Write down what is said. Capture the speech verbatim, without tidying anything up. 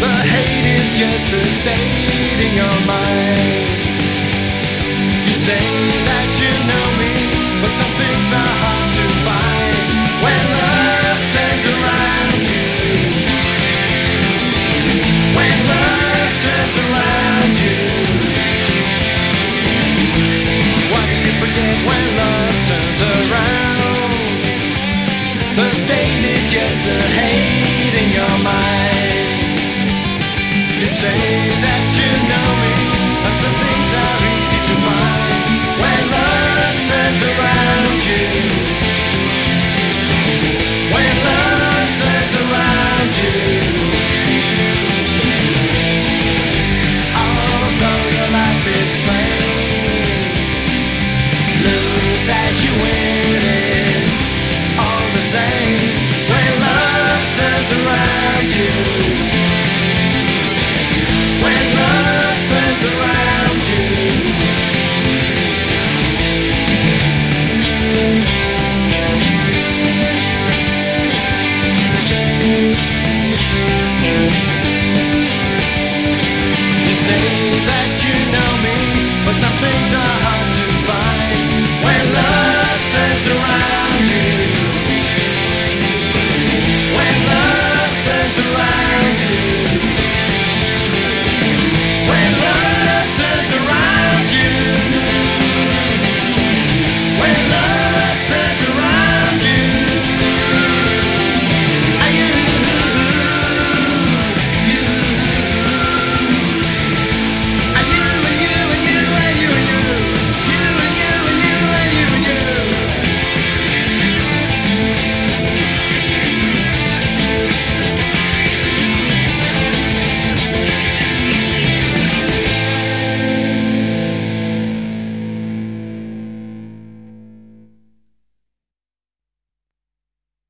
The hate is just a state in your mind. You say that you know me, but some things are hard to find. When love turns around you, when love turns around you, why do you forget when love turns around? The state is just the hate in your mind. You say that you know me, but some things are easy to find. When love turns around you, when love turns around you, although your life is plain, lose as you win, it's all the same. When love turns around you.